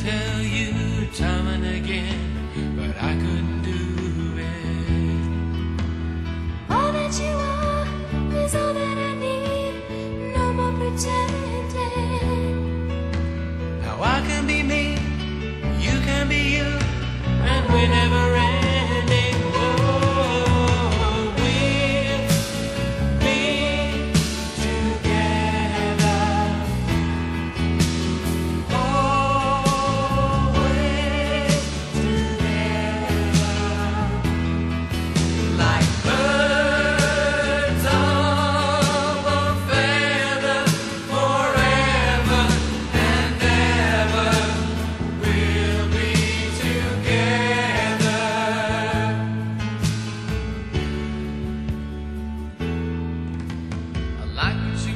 tell you time and again, but I couldn't do it. All that you are is all that I need. No more pretending. Now I can be me, you can be you, and we're never ending. Oh, we'll be together, always together, like birds of a feather, forever and ever. We'll be together. I like what you